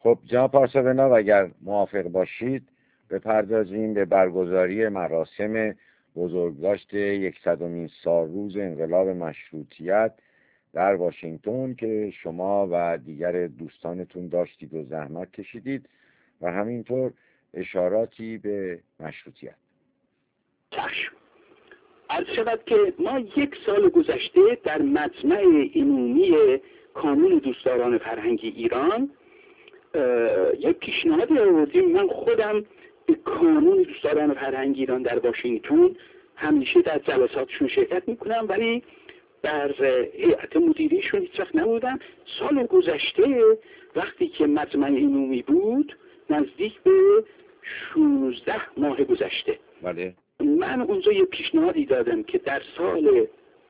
خب جناب پارسا بناب اگر موافق باشید بپردازیم به برگزاری مراسم بزرگداشت 100مین سالروز انقلاب مشروطیت در واشنگتن که شما و دیگر دوستانتون داشتید و زحمت کشیدید و همینطور اشاراتی به مشروطیت. چشم. عرض شود که ما 1 سال گذشته در مجمع عمومی کانون دوستداران فرهنگی ایران یک پیشنهادی آوردیم. من خودم به کانون دوستداران فرهنگی ایران در واشنگتن همیشه در جلساتشون شرکت میکنم، ولی در هیئت مدیریشون هیچ وقت نبودم. سال گذشته وقتی که مجمع عمومی بود نزدیک به 16 ماه گذشته، بله، من اونجا یه پیشنهادی دادم که در سال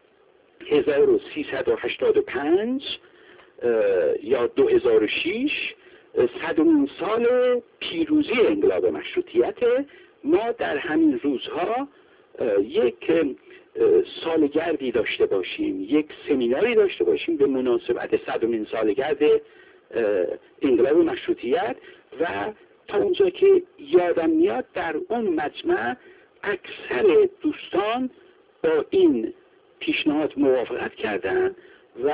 1385 یا 2006 100مین سال پیروزی انقلاب مشروطیت، ما در همین روزها یک سالگردی داشته باشیم، یک سمیناری داشته باشیم به مناسبت 100مین سالگرد انقلاب مشروطیت. و تا اونجا که یادم میاد در اون مجمع اکثر دوستان با این پیشنهاد موافقت کردن و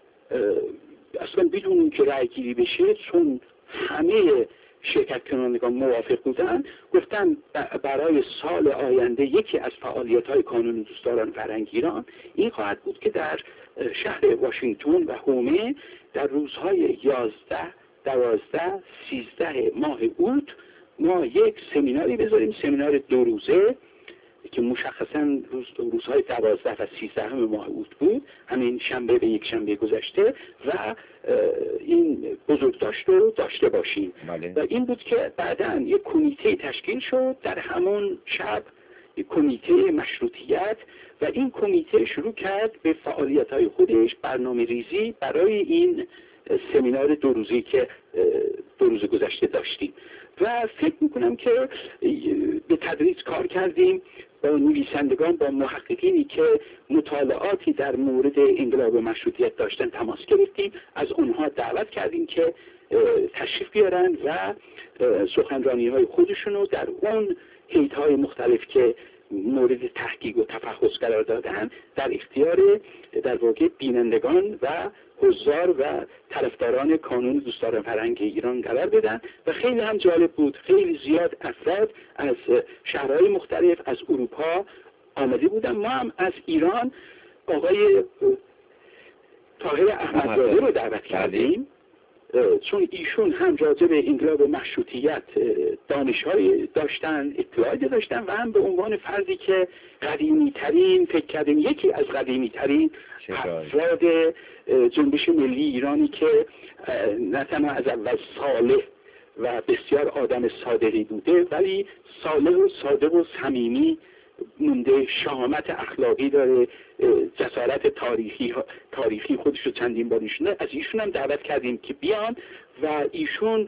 اصلا بدون که رأی گیری بشه، چون همه شرکت کنندگان موافق بودن، گفتن برای سال آینده یکی از فعالیت‌های کانون دوستداران فرهنگی ایران این خواهد بود که در شهر واشنگتن و هومه در روزهای 11، 12، 13 ماه اوت ما یک سمیناری بذاریم، سمینار 2 روزه که مشخصا روزهای 12 و 13 ماه اوت بود، همین شنبه به یک شنبه گذشته، و این بزرگداشت رو داشته باشیم. بله. و این بود که بعداً یک کمیته تشکیل شد در همون شب، یک کمیته مشروطیت، و این کمیته شروع کرد به فعالیت‌های خودش برنامه ریزی برای این سمینار 2 روزی که 2 روز گذشته داشتیم. و فکر میکنم که به تدریج کار کردیم، با نویسندگان، با محققینی که مطالعاتی در مورد انقلاب مشروطیت داشتن تماس گرفتیم، از اونها دعوت کردیم که تشریف بیارن و سخنرانی‌های خودشونو در اون هیئت‌های مختلف که مورد تحقیق و تفحص قرار دادن در اختیار در واقع بینندگان و حضار و طرفداران کانون دوستداران فرهنگی ایران قرار بدن. و خیلی هم جالب بود، خیلی زیاد افراد از شهرهای مختلف از اروپا آمده بودن. ما هم از ایران آقای طاهر احمدزاده رو دعوت کردیم، چون ایشون هم راجع به انقلاب مشروطیت دانش‌های داشتن، اطلاعاتی داشتن، و هم به عنوان فردی که قدیمی‌ترین، فکر کردیم یکی از قدیمی‌ترین افراد جنبش ملی ایرانی که نه تنها از اول صالح و بسیار آدم صادقی بوده، ولی صالح و صادق و صمیمی مونده، شهامت اخلاقی داره، جسارت تاریخی خودش رو چندین بار نشونه. از ایشون هم دعوت کردیم که بیان، و ایشون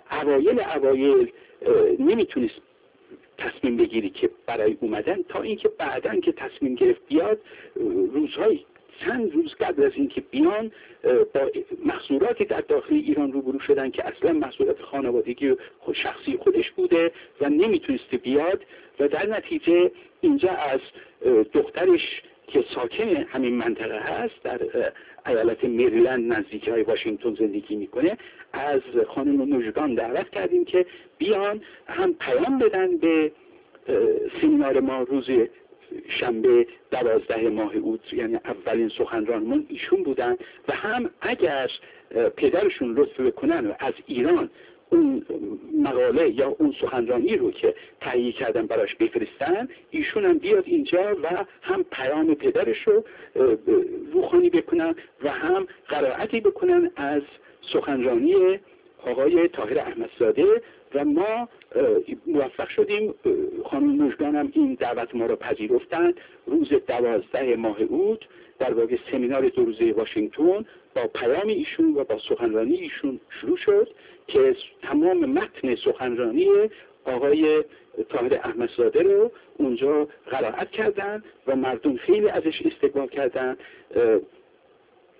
اوایل نمیتونست تصمیم بگیری که برای اومدن، تا اینکه بعدن که تصمیم گرفت بیاد، روزهای چند روز قبل از اینکه بیان با محصولاتی در داخل ایران روبرو شدن که اصلا محصولات خانوادگی شخصی خودش بوده و نمیتونسته بیاد، و در نتیجه اینجا از دخترش که ساکن همین منطقه هست، در ایالت مریلند نزدیکی های واشنگتن زندگی میکنه، از خانم مژگان دعوت کردیم که بیان هم پیام بدن به سمینار ما روز شنبه 12 ماه اوت، یعنی اولین سخنرانمون ایشون بودن، و هم اگر پدرشون لطف بکنن و از ایران اون مقاله یا اون سخنرانی رو که تهیه کردن براش بفرستن، ایشون هم بیاد اینجا و هم پیام پدرش رو روخانی بکنن و هم قرائتی بکنن از سخنرانی آقای طاهر احمدزاده. و ما موفق شدیم، خانم مژگان هم این دعوت ما رو پذیرفتن. روز 12 ماه اوت در واقع سمینار 2 روزه واشنگتن با پیام ایشون و با سخنرانی ایشون شروع شد که تمام متن سخنرانی آقای طاهر احمدزاده رو اونجا قرائت کردن و مردم خیلی ازش استقبال کردن.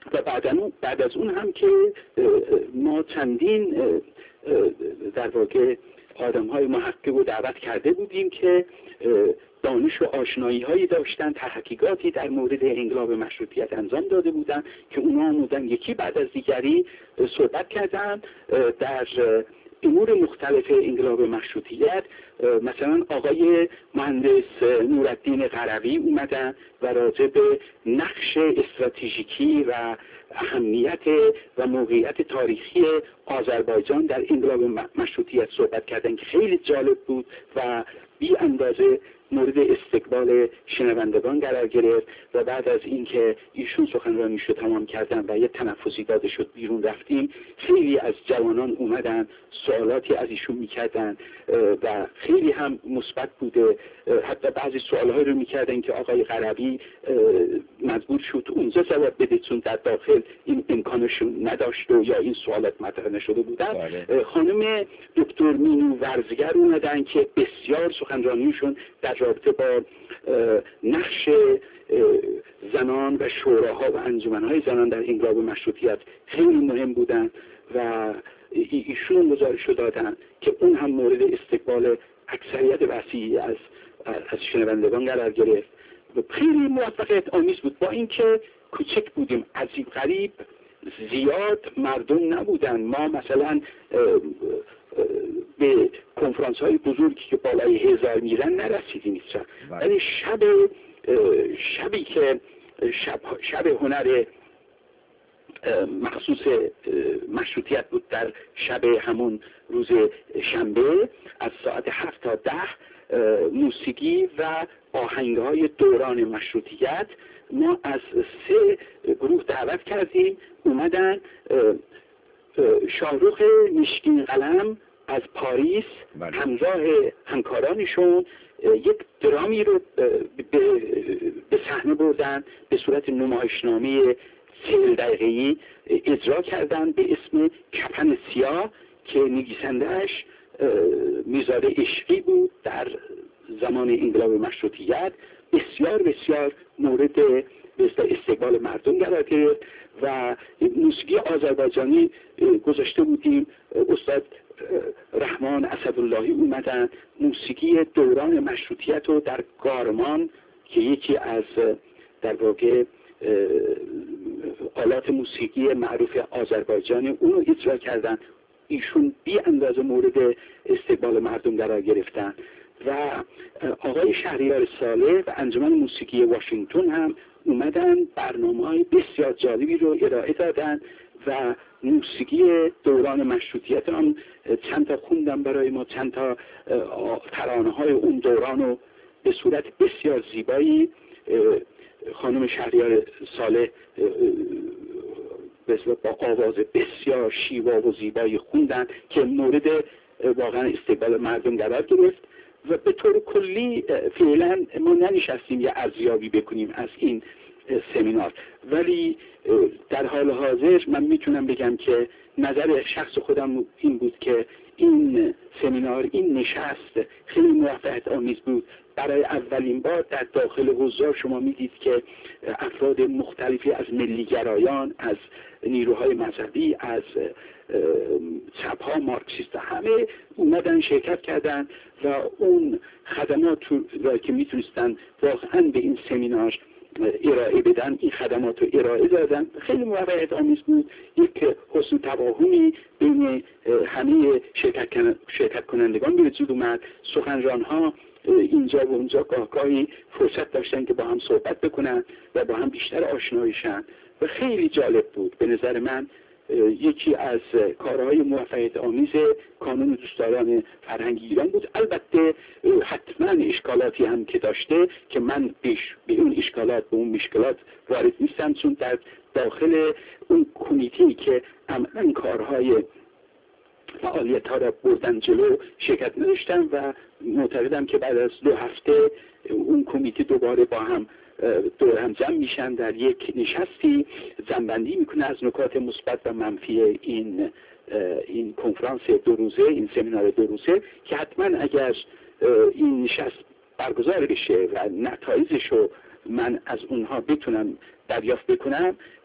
و بعد از اون هم که ما چندین در واقع آدم‌های محقق رو دعوت کرده بودیم که دانش و آشنایی هایی داشتن، تحقیقاتی در مورد انقلاب مشروطیت انجام داده بودن که اونا آمودن یکی بعد از دیگری صحبت کردن در امور مختلف انقلاب مشروطیت. مثلا آقای مهندس نورالدین قروی اومدن و راجع به نقش استراتژیکی و اهمیت و موقعیت تاریخی آذربایجان در انقلاب مشروطیت صحبت کردن که خیلی جالب بود و بی اندازه مورد استقبال شنوندگان قرار گرفت. و بعد از اینکه ایشون سخنرانیشو تمام کردن و یه تنفسی داده شد بیرون رفتیم، خیلی از جوانان اومدن سوالاتی از ایشون میکردن و خیلی هم مثبت بوده. حتی بعضی سوالهایی رو میکردن که آقای قروی مجبور شد اونجا جواب بده چون در داخل این امکانشون نداشت و یا این سوالات مطرح نشده بودن. خانم دکتر مینو ورزگر اومدن که بسیار سخنرانیشون در رابطه با نقش زنان و شوراها و انجمنهای زنان در انقلاب مشروطیت خیلی مهم بودن و ایشون گزارش دادن که اون هم مورد استقبال اکثریت وسیعی از شنوندگان قرار گرفت و خیلی موفقیت آمیز بود. با اینکه کوچک بودیم، عجیب غریب زیاد مردم نبودن. ما مثلا به کنفرانس های بزرگی که بالای 1000 میرن نرسیدیم، ولی شبی که شب هنر مخصوص مشروطیت بود، در شب همون روز شنبه از ساعت 7 تا 10 موسیقی و آهنگهای دوران مشروطیت ما از 3 گروه دعوت کردیم. اومدن شاهرخ مشکین قلم از پاریس همراه همکارانشون یک درامی رو به صحنه بردن، به صورت نمایشنامه 40 دقیقه‌ای اجرا کردن به اسم کفن سیاه که نویسنده‌اش میرزا عشقی بود. در زمان انقلاب مشروطیت بسیار بسیار مورد استقبال مردم قرار گرفت و موسیقی آذربایجانی گذاشته بودیم. استاد رحمان اسداللهی اومدن موسیقی دوران مشروطیت رو در گارمان که یکی از در واقع آلات موسیقی معروف آذربایجانی اونو اجرا کردن. ایشون بی اندازه مورد استقبال مردم قرار گرفتن و آقای شهریار صالح و انجمن موسیقی واشنگتن هم اومدن برنامه‌های بسیار جالبی رو ارائه دادن و موسیقی دوران مشروطیت هم چند تا خوندن برای ما، چند تا ترانه‌های اون دوران رو به صورت بسیار زیبایی خانم شهریار صالح با آواز بسیار شیوا و زیبایی خوندن که مورد واقعا استقبال مردم قرار گرفت. و به طور کلی فعلا ما ننشستیم یه ارزیابی بکنیم از این سمینار، ولی در حال حاضر من میتونم بگم که نظر شخص خودم این بود که این سمینار، این نشست خیلی موفقیت آمیز بود. برای اولین بار در داخل حضار شما میدید که افراد مختلفی از ملیگرایان، از نیروهای مذهبی، از چپ‌ها، مارکسیست، همه اومدن شرکت کردن و اون خدمات را که میتونستن واقعا به این سمینار ارائه بدن، این خدمات رو ارائه دادن. خیلی موفقیت آمیز بود. یک حسن تفاهمی بین همه شرکت کنندگان به وجود اومد. سخنران‌ها اینجا و اونجا گاهی فرصت داشتن که با هم صحبت بکنن و با هم بیشتر آشنایشن و خیلی جالب بود. به نظر من یکی از کارهای موفقیت آمیز کانون دوستداران فرهنگ ایران بود. البته حتما اشکالاتی هم که داشته که من به اون اشکالات، به اون مشکلات وارد نیستم، چون در داخل اون کمیته‌ای که عملاً کارهای فعالیت ها را بردن جلو شرکت نداشتم و معتقدم که بعد از 2 هفته اون کمیته دوباره با هم دور هم جمع میشن در یک نشستی، جمع‌بندی میکنه از نکات مثبت و منفی این کنفرانس 2 روزه، این سمینار 2 روزه که حتما اگر این نشست برگزار بشه و نتایجش رو من از اونها بتونم دریافت بکنم،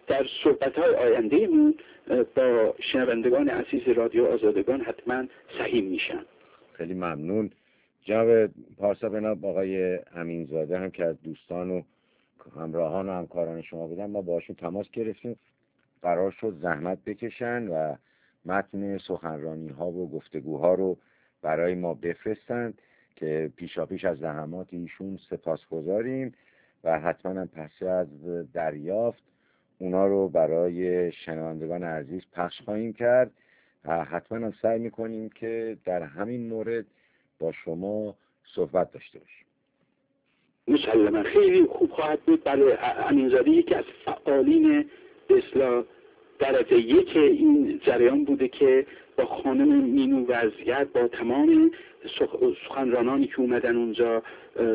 در صحبت‌های آیندهمون با شنوندگان عزیز رادیو آزادگان حتما سهیم میشن. خیلی ممنون. جناب پارسا بناب آقای امینزاده هم که از دوستان و همراهان و همکاران شما بودن، ما باشون تماس گرفتیم، قرار شد زحمت بکشن و متن سخنرانی ها و گفتگوها رو برای ما بفرستند که پیشاپیش از زحمات ایشون سپاسگزاریم و حتما هم پس از دریافت اونا رو برای شنوندگان عزیز پخش خواهیم کرد و حتما هم سعی میکنیم که در همین مورد با شما صحبت داشته باشیم. مسلما خیلی خوب خواهد بود. برای امینزاده یکی از فعالین به اصطلاح درجه یک این جریان بوده که با خانم مینو وضعیت، با تمام سخنرانانی که اومدن اونجا،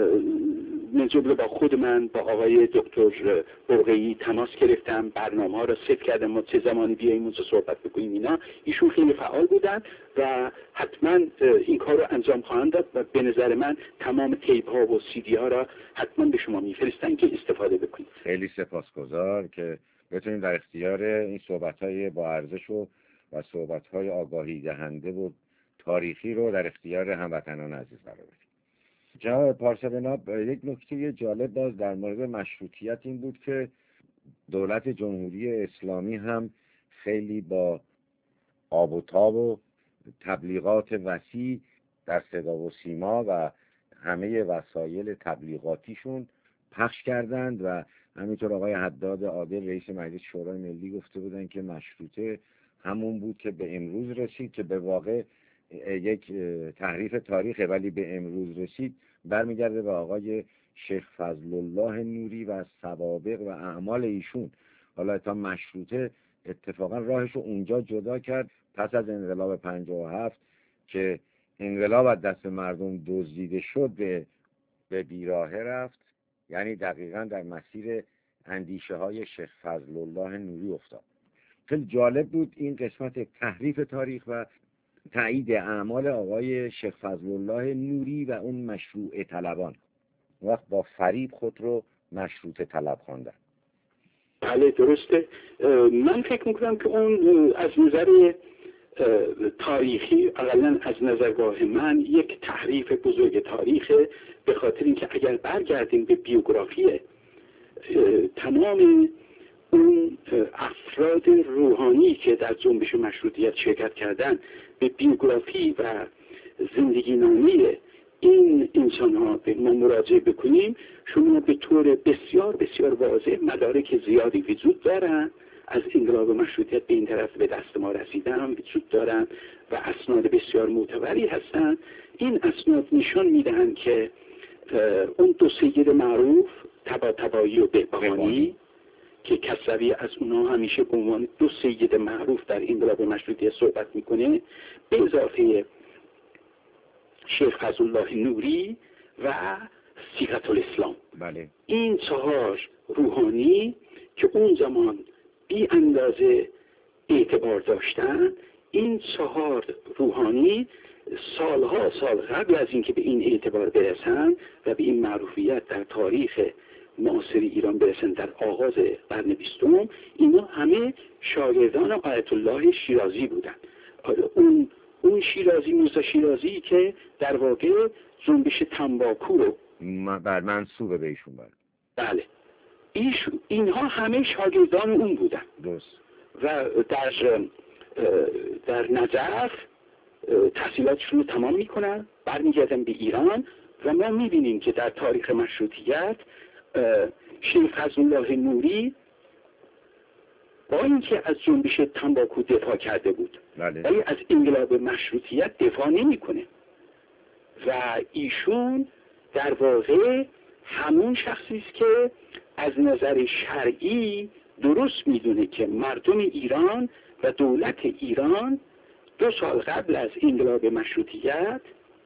من جمله با خود من با آقای دکتر برقیی تماس گرفتم، برنامه ها را ست کردم ما چه زمانی بیاییم اونجا صحبت بکنیم. اینا ایشون خیلی فعال بودن و حتما این کار رو انجام خواهند داد و به نظر من تمام تیپ ها و سی دی ها را حتما به شما میفرستن که استفاده بکنید. خیلی سپاسگزار که بتونیم در اختیار این صحبت‌های با ارزش و صحبت‌های آگاهی دهنده و تاریخی رو در اختیار هموطنان عزیز قرار بدیم. جناب پارسا بناب، یک نکته جالب باز در مورد مشروطیت این بود که دولت جمهوری اسلامی هم خیلی با آب و تاب و تبلیغات وسیع در صدا و سیما و همه وسایل تبلیغاتیشون پخش کردند و همینطور آقای حداد عادل رئیس مجلس شورای ملی گفته بودن که مشروطه همون بود که به امروز رسید، که به واقع یک تحریف تاریخه ولی به امروز رسید برمیگرده به آقای شیخ فضل الله نوری و سوابق و اعمال ایشون. حالا تا مشروطه اتفاقا راهش رو اونجا جدا کرد پس از انقلاب 57 که انقلاب از دست مردم دزدیده شد به بیراهه رفت، یعنی دقیقاً در مسیر اندیشه های شیخ فضل الله نوری افتاد. خیلی جالب بود این قسمت تحریف تاریخ و تایید اعمال آقای شیخ فضل الله نوری و اون مشروع طلبان، وقت با فریب خود رو مشروط طلب خواندن. بله درسته. من فکر میکنم که اون از نظر تاریخی، اقلا از نظرگاه من، یک تحریف بزرگ تاریخه، به خاطر اینکه اگر برگردیم به بیوگرافی تمام اون افراد روحانی که در جنبش مشروطیت شرکت کردن، به بیوگرافی و زندگی نامه این انسان ها به ما مراجعه بکنیم، شما به طور بسیار بسیار واضح مدارک زیادی وجود دارن از انقلاب مشروطیت به این طرف به دست ما رسیدن وجود دارن و اسناد بسیار معتبری هستن. این اسناد نشان میدهند که اون دو سید معروف طباطبایی و بهبهانی که کسروی از اونها همیشه به عنوان دو سید معروف در انقلاب مشروطیت صحبت میکنه، به اضافه شیخ فضل الله نوری و صیغة الاسلام. بله. این چهار روحانی که اون زمان بی اندازه اعتبار داشتن، این چهار روحانی سالها سال قبل از اینکه به این اعتبار برسن و به این معروفیت در تاریخ معاصر ایران برسن در آغاز قرن 20، اینا همه شاگردان آیت الله شیرازی بودن. اون شیرازی، موسی شیرازی که در واقع جنبش تنباکو رو بر منصوبه به ایشون. بله، اینها همه شاگردان اون بودن. درست. و در نجف تحصیلاتشون رو تمام میکنن، برمیگردن به ایران و ما میبینیم که در تاریخ مشروطیت شیخ فضل الله نوری با اینکه از جنبش تنباکو دفاع کرده بود ولی از انقلاب مشروطیت دفاع نمیکنه و ایشون در واقع همون شخصی است که از نظر شرعی درست میدونه که مردم ایران و دولت ایران 2 سال قبل از انقلاب مشروطیت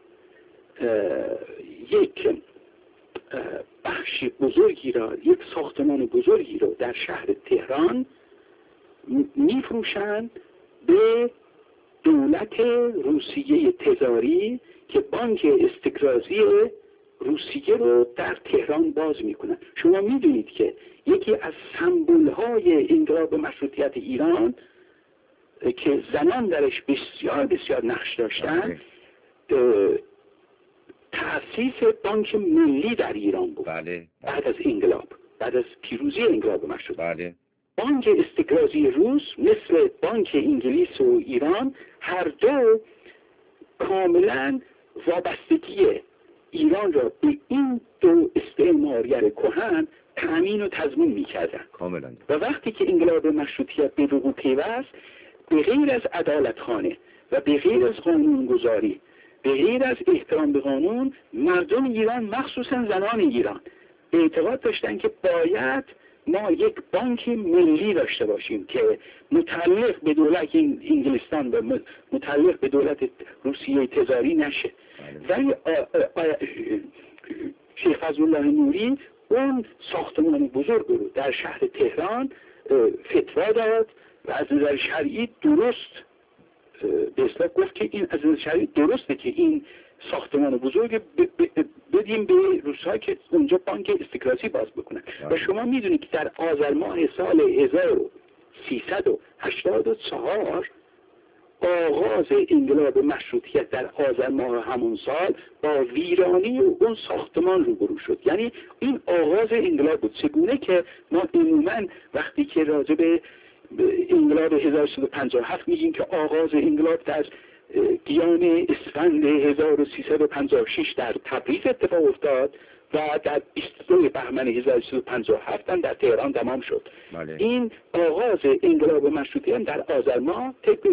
یک بخش بزرگی را، یک ساختمان بزرگی را در شهر تهران میفروشند به دولت روسیه تزاری که بانک استقراضی روسیه رو در تهران باز میکنن. شما میدونید که یکی از سمبول‌های انقلاب مشروطیت ایران که زنان درش بسیار بسیار نقش داشتن تأسیس بانک ملی در ایران بود. بله. بعد از انقلاب، بعد از پیروزی انقلاب مشروطیت. بله. بانک استقراضی روس مثل بانک انگلیس و ایران هر دو کاملا وابستگی ایران را به این دو استعمارگر کهن تأمین و تضمین می‌کردند. کاملا. و وقتی که انقلاب مشروطیت به وقوع پیوست، به غیر از عدالتخانه و به غیر از قانونگذاری، به غیر از احترام به قانون، مردم ایران مخصوصا زنان ایران اعتقاد داشتن که باید ما یک بانک ملی داشته باشیم که متعلق به دولت انگلستان و متعلق به دولت روسیه تزاری نشه. ولی شیخ فضلالله نوری اون ساختمان بزرگ رو در شهر تهران فتوا داد و از نظر شرعی درست به اصطلاح گفت که این از نظر شرعی درسته که این ساختمان بزرگ بدیم به روس‌ها که اونجا بانک استقراضی باز بکنن. و شما میدونید که در آذر ماه سال 1384 آغاز انقلاب مشروطیت در آذر ماه همون سال با ویرانی اون ساختمان روبرو شد. یعنی این آغاز انقلاب بود. چگونه که ما عموما وقتی که راجع به انقلاب 1357 میگیم که آغاز انقلاب در قیام اسفند 1356 در تبریز اتفاق افتاد و در 22 بهمن 1357 هم در تهران تمام شد. بله. این آغاز انقلاب مشروطیت در آذر ماه طبق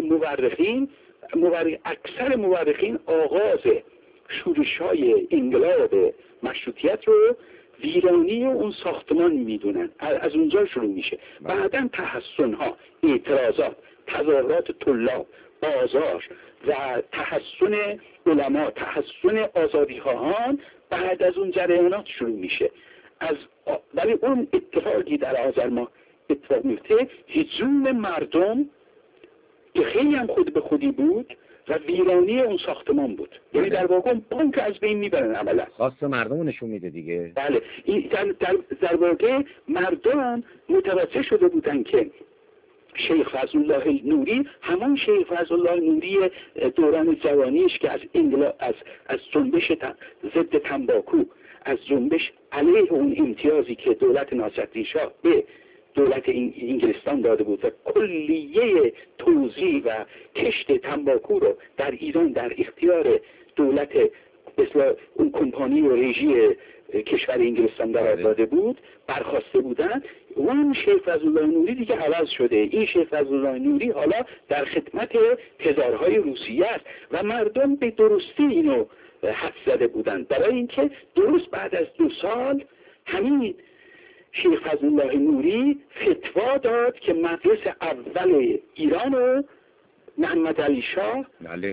اکثر مورخین آغاز شورش‌های انقلاب مشروطیت رو ویرانی اون ساختمان میدونن. از اونجا شروع میشه. بعداً تحسن‌ها، اعتراضات، تظاهرات طلاب، بازار و تحسن علما، تحسن آزادیخواهان بعد از اون جریانات شروع میشه. ولی اون اتفاقی در آذر ماه اتفاق میفته، هجوم مردم که خیلی هم خود به خودی بود و ویرانی اون ساختمان بود. یعنی در واقع بانک از بین میبرن عملا. خواست مردم نشون میده دیگه. بله. در واقع مردم متوجه شده بودن که شیخ فضلالله نوری همون شیخ فضلالله نوری دوران جوانیش که از جنبش ضد تنباکو، از جنبش علیه اون امتیازی که دولت ناصرالدین شاه به دولت انگلستان داده بود و کلیه توزیع و کشت تنباکو رو در ایران در اختیار دولت مثل اون کمپانی و رژی کشور انگلستان قرار داده بود، برخواسته بودن. اون شیخ فضلالله نوری دیگه عوض شده. این شیخ فضلالله نوری حالا در خدمت تزارهای روسیه است و مردم به درستی اینو حد زده بودن. برای اینکه درست بعد از 2 سال همین شیخ فضلالله نوری فتوا داد که مدرس اول ایران رو محمد علی شاه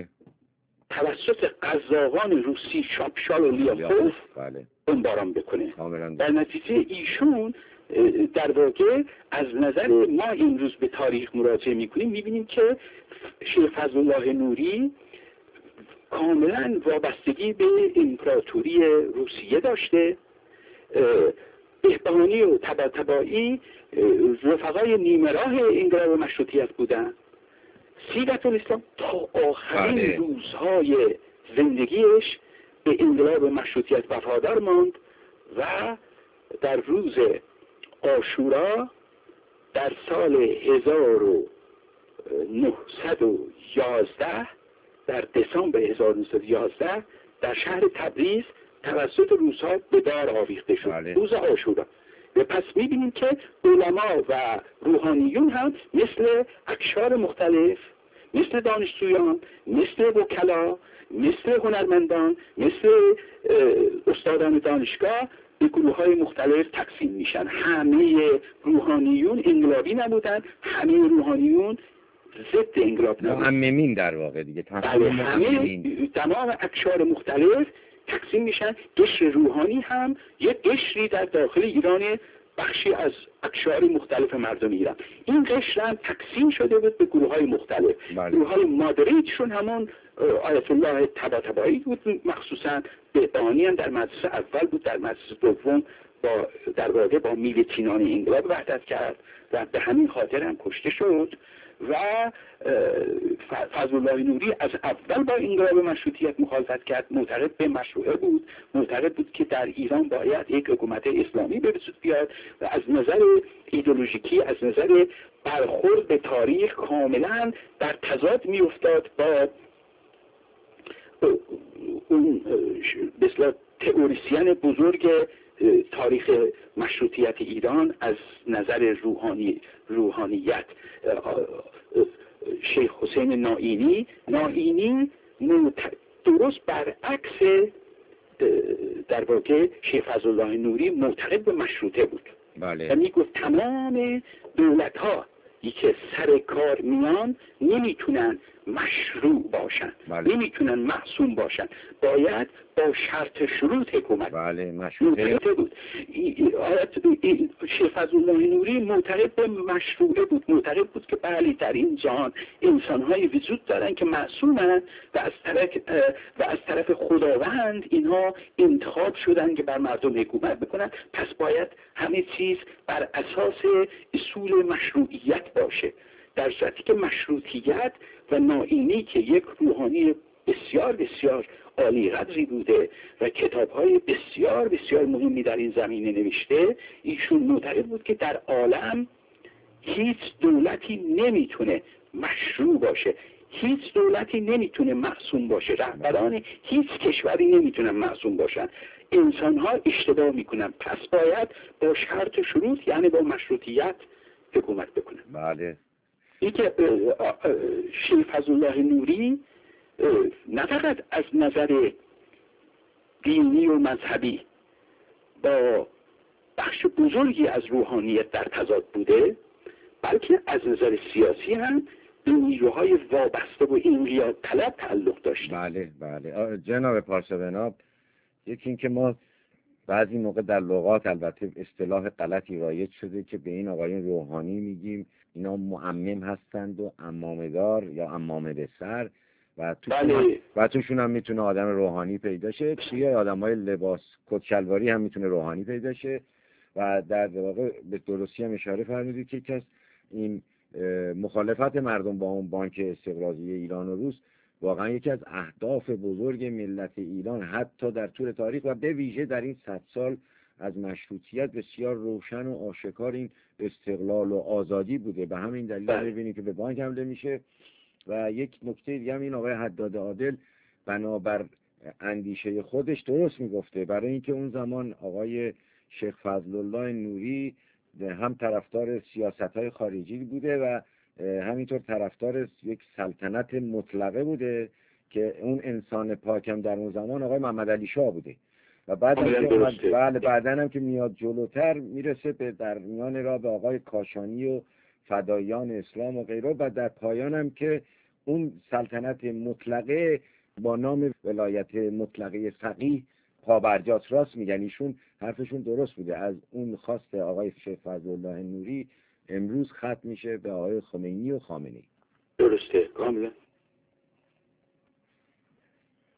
توسط قزاقان روسی شاپشال و لیاخوف بمباران بکنه. در نتیجه ایشون در واقع از نظر ما امروز به تاریخ مراجعه میکنیم میبینیم که شیخ فضلالله نوری کاملا وابستگی به امپراتوری روسیه داشته. بهبهانی و طباطبایی رفقای نیمه راه انقلاب مشروطیت بودن. سیرت الاسلام تا آخرین روزهای زندگیش به انقلاب مشروطیت وفادار ماند و در روز عاشورا در سال 1911 در دسامبر 1911 در شهر تبریز توسط روس‌ها به دار آویخته شد. روز عاشورا. و پس می‌بینیم که علما و روحانیون هم مثل اقشار مختلف، مثل دانشجویان، مثل وکلا، مثل هنرمندان، مثل استادان دانشگاه به گروه‌های مختلف تقسیم میشن. همه روحانیون انقلابی نبودن، همه روحانیون ضد انقلاب نبودن. معممین در واقع دیگه. همه تمام اقشار مختلف تقسیم میشن. قشر روحانی هم یک قشری در داخل ایران بخشی از اقشار مختلف مردم ایران. این قشر هم تقسیم شده بود به گروه های مختلف. گروه های مادریتشون همون آیت الله طباطبایی بود، مخصوصا بهبهانی هم در مدرسه اول بود، در مدرسه دوم در واقع با میلتینان انقلاب وحدت کرد و به همین خاطر هم کشته شد. و فضل الله نوری از اول با انقلاب مشروطیت مخالفت کرد، معتقد به مشروعه بود، معتقد بود که در ایران باید یک حکومت اسلامی به وجود بیاد و از نظر ایدئولوژیکی، از نظر برخورد به تاریخ کاملا در تضاد میافتاد با اون مثلا تئوریسین بزرگ تاریخ مشروطیت ایران از نظر روحانیت شیخ حسین نائینی درست برعکس در واقع شیخ فضل الله نوری معتقد به مشروطه بود. بله. و میگفت تمام دولت ها که سر کار میان نمیتونن مشروع باشن، بله. نمیتونن معصوم باشن، باید با شرط شروط حکومت. بله مشروطه بود. شیخ فضل الله نوری معتقد به مشروعه بود، معتقد بود که بله در این جهان انسان‌های وجود دارن که معصومن و از طرف خداوند اینها انتخاب شدن که بر مردم حکومت بکنن، پس باید همه چیز بر اساس اصول مشروعیت باشه. در صورتی که مشروطیت و نائینی که یک روحانی بسیار بسیار عالی قدری بوده و کتاب‌های بسیار بسیار مهمی در این زمینه نوشته، ایشون معتقد بود که در عالم هیچ دولتی نمیتونه مشروع باشه، هیچ دولتی نمیتونه معصوم باشه، رهبران هیچ کشوری نمیتونن معصوم باشن، انسان‌ها اشتباه میکنن، پس باید با شرط شروط یعنی با مشروطیت حکومت بکنن. بله. این که شیخ فضل الله نوری نه فقط از نظر دینی و مذهبی با بخش بزرگی از روحانیت در تضاد بوده، بلکه از نظر سیاسی هم به نیروهای وابسته و انقیاد طلب تعلق داشت. بله بله. جناب پارسا، یکی این که ما بعضی موقع در لغات البته اصطلاح غلطی رایج شده که به این آقایون روحانی میگیم، اینا معمم هستند و عمامه‌دار یا عمامه به سر و توشون هم میتونه آدم روحانی پیدا شه، توی آدمای لباس کت شلواری هم میتونه روحانی پیدا شه. و در واقع به درستی هم اشاره فرمودید که یکی از این مخالفت مردم با اون بانک استقراضی ایران و روس واقعا یکی از اهداف بزرگ ملت ایران حتی در طول تاریخ و به ویژه در این 100 سال از مشروطیت بسیار روشن و آشکار این استقلال و آزادی بوده. به همین دلیل می‌بینید که به بانک حمله میشه. و یک نکته دیگه هم این آقای حداد عادل بنابر اندیشه خودش درست میگفته، برای اینکه اون زمان آقای شیخ فضل الله نوری هم طرفدار سیاست‌های خارجی بوده و همینطور طرفدار یک سلطنت مطلقه بوده که اون انسان پاکم در اون زمان آقای محمد علی شاه بوده. و بعدن هم که میاد جلوتر میرسه به در میان راه به آقای کاشانی و فدایان اسلام و غیره، و در پایان هم که اون سلطنت مطلقه با نام ولایت مطلقه فقیه پابرجاست. راست میگن، ایشون حرفشون درست بوده. از اون خواست آقای شیخ فضل الله نوری امروز ختم میشه به آقای خمینی و خامنه‌ای. درسته کاملا.